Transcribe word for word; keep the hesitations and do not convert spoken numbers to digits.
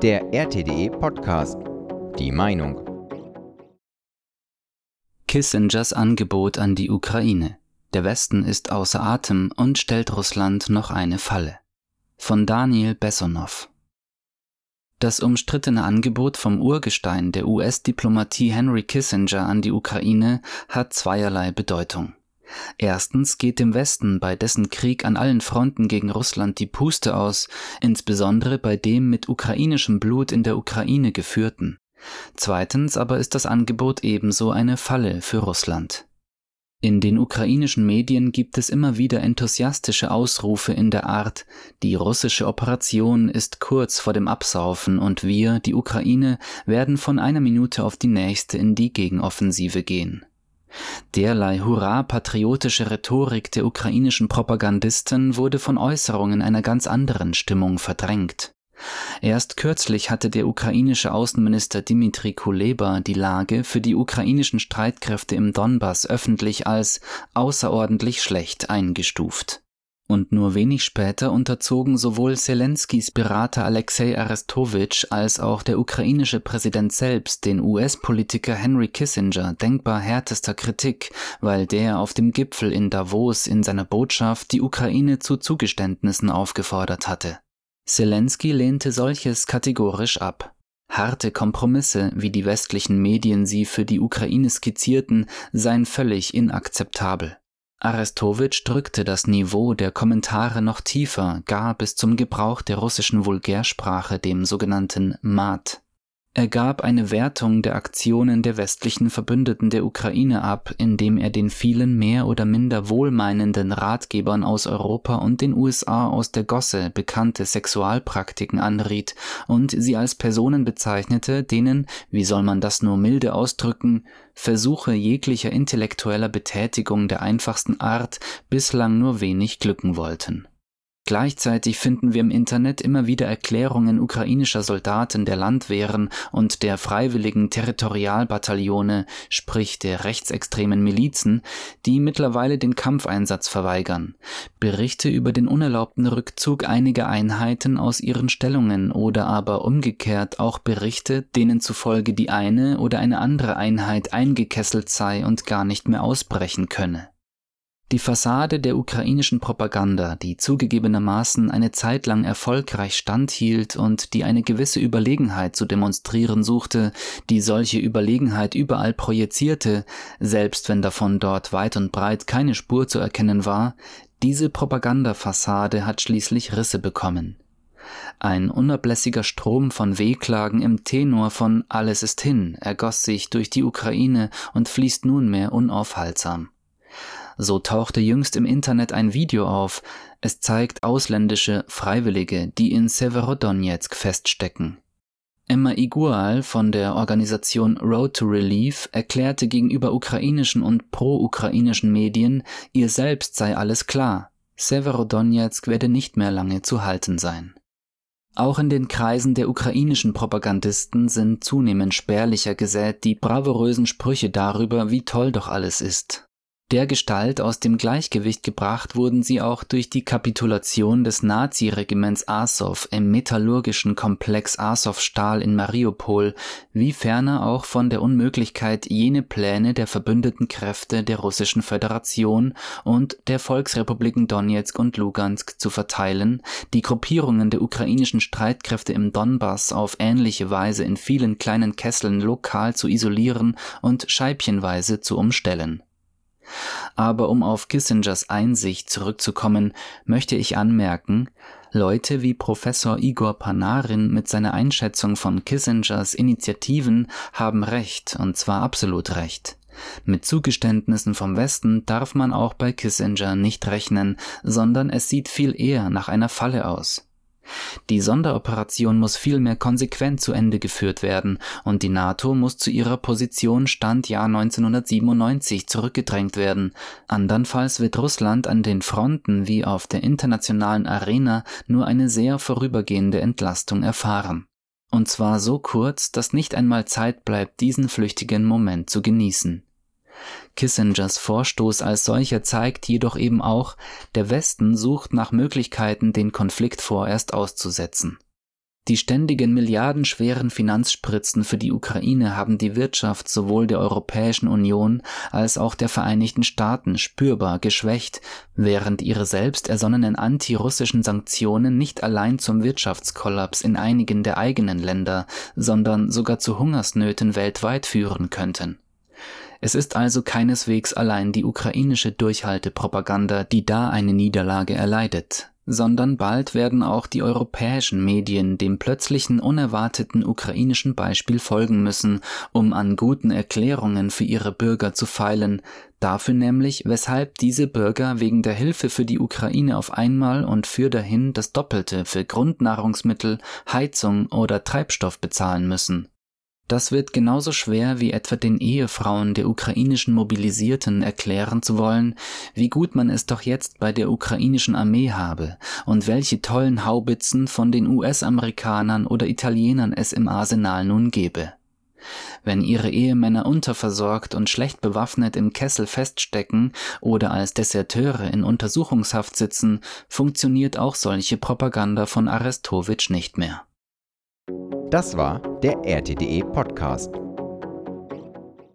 Der R T D Podcast. Die Meinung. Kissingers Angebot an die Ukraine. Der Westen ist außer Atem und stellt Russland noch eine Falle. Von Daniel Bessonov. Das umstrittene Angebot vom Urgestein der U S-Diplomatie Henry Kissinger an die Ukraine hat zweierlei Bedeutung. Erstens geht dem Westen bei dessen Krieg an allen Fronten gegen Russland die Puste aus, insbesondere bei dem mit ukrainischem Blut in der Ukraine geführten. Zweitens aber ist das Angebot ebenso eine Falle für Russland. In den ukrainischen Medien gibt es immer wieder enthusiastische Ausrufe in der Art: Die russische Operation ist kurz vor dem Absaufen und wir, die Ukraine, werden von einer Minute auf die nächste in die Gegenoffensive gehen. Derlei hurra-patriotische Rhetorik der ukrainischen Propagandisten wurde von Äußerungen einer ganz anderen Stimmung verdrängt. Erst kürzlich hatte der ukrainische Außenminister Dmytro Kuleba die Lage für die ukrainischen Streitkräfte im Donbass öffentlich als außerordentlich schlecht eingestuft. Und nur wenig später unterzogen sowohl Selenskys Berater Alexei Arestowitsch als auch der ukrainische Präsident selbst den U S-Politiker Henry Kissinger denkbar härtester Kritik, weil der auf dem Gipfel in Davos in seiner Botschaft die Ukraine zu Zugeständnissen aufgefordert hatte. Selensky lehnte solches kategorisch ab. Harte Kompromisse, wie die westlichen Medien sie für die Ukraine skizzierten, seien völlig inakzeptabel. Arestowitsch drückte das Niveau der Kommentare noch tiefer, gar bis zum Gebrauch der russischen Vulgärsprache, dem sogenannten Mat. Er gab eine Wertung der Aktionen der westlichen Verbündeten der Ukraine ab, indem er den vielen mehr oder minder wohlmeinenden Ratgebern aus Europa und den U S A aus der Gosse bekannte Sexualpraktiken anriet und sie als Personen bezeichnete, denen, wie soll man das nur milde ausdrücken, Versuche jeglicher intellektueller Betätigung der einfachsten Art bislang nur wenig glücken wollten. Gleichzeitig finden wir im Internet immer wieder Erklärungen ukrainischer Soldaten der Landwehren und der freiwilligen Territorialbataillone, sprich der rechtsextremen Milizen, die mittlerweile den Kampfeinsatz verweigern, Berichte über den unerlaubten Rückzug einiger Einheiten aus ihren Stellungen oder aber umgekehrt auch Berichte, denen zufolge die eine oder eine andere Einheit eingekesselt sei und gar nicht mehr ausbrechen könne. Die Fassade der ukrainischen Propaganda, die zugegebenermaßen eine Zeit lang erfolgreich standhielt und die eine gewisse Überlegenheit zu demonstrieren suchte, die solche Überlegenheit überall projizierte, selbst wenn davon dort weit und breit keine Spur zu erkennen war, diese Propagandafassade hat schließlich Risse bekommen. Ein unablässiger Strom von Wehklagen im Tenor von »Alles ist hin« ergoss sich durch die Ukraine und fließt nunmehr unaufhaltsam. So tauchte jüngst im Internet ein Video auf. Es zeigt ausländische Freiwillige, die in Severodonetsk feststecken. Emma Igual von der Organisation Road to Relief erklärte gegenüber ukrainischen und pro-ukrainischen Medien, ihr selbst sei alles klar. Severodonetsk werde nicht mehr lange zu halten sein. Auch in den Kreisen der ukrainischen Propagandisten sind zunehmend spärlicher gesät die bravourösen Sprüche darüber, wie toll doch alles ist. Dergestalt aus dem Gleichgewicht gebracht wurden sie auch durch die Kapitulation des Nazi-Regiments Asow im metallurgischen Komplex Azowstal in Mariupol, wie ferner auch von der Unmöglichkeit, jene Pläne der verbündeten Kräfte der Russischen Föderation und der Volksrepubliken Donezk und Lugansk zu verteilen, die Gruppierungen der ukrainischen Streitkräfte im Donbass auf ähnliche Weise in vielen kleinen Kesseln lokal zu isolieren und scheibchenweise zu umstellen. Aber um auf Kissingers Einsicht zurückzukommen, möchte ich anmerken, Leute wie Professor Igor Panarin mit seiner Einschätzung von Kissingers Initiativen haben recht, und zwar absolut recht. Mit Zugeständnissen vom Westen darf man auch bei Kissinger nicht rechnen, sondern es sieht viel eher nach einer Falle aus. Die Sonderoperation muss vielmehr konsequent zu Ende geführt werden und die NATO muss zu ihrer Position Stand Jahr neunzehnhundertsiebenundneunzig zurückgedrängt werden. Andernfalls wird Russland an den Fronten wie auf der internationalen Arena nur eine sehr vorübergehende Entlastung erfahren. Und zwar so kurz, dass nicht einmal Zeit bleibt, diesen flüchtigen Moment zu genießen. Kissingers Vorstoß als solcher zeigt jedoch eben auch, der Westen sucht nach Möglichkeiten, den Konflikt vorerst auszusetzen. Die ständigen milliardenschweren Finanzspritzen für die Ukraine haben die Wirtschaft sowohl der Europäischen Union als auch der Vereinigten Staaten spürbar geschwächt, während ihre selbst ersonnenen antirussischen Sanktionen nicht allein zum Wirtschaftskollaps in einigen der eigenen Länder, sondern sogar zu Hungersnöten weltweit führen könnten. Es ist also keineswegs allein die ukrainische Durchhaltepropaganda, die da eine Niederlage erleidet, sondern bald werden auch die europäischen Medien dem plötzlichen unerwarteten ukrainischen Beispiel folgen müssen, um an guten Erklärungen für ihre Bürger zu feilen, dafür nämlich, weshalb diese Bürger wegen der Hilfe für die Ukraine auf einmal und für dahin das Doppelte für Grundnahrungsmittel, Heizung oder Treibstoff bezahlen müssen. Das wird genauso schwer wie etwa den Ehefrauen der ukrainischen Mobilisierten erklären zu wollen, wie gut man es doch jetzt bei der ukrainischen Armee habe und welche tollen Haubitzen von den U S-Amerikanern oder Italienern es im Arsenal nun gebe. Wenn ihre Ehemänner unterversorgt und schlecht bewaffnet im Kessel feststecken oder als Deserteure in Untersuchungshaft sitzen, funktioniert auch solche Propaganda von Arestowitsch nicht mehr. Das war der R T D E Podcast.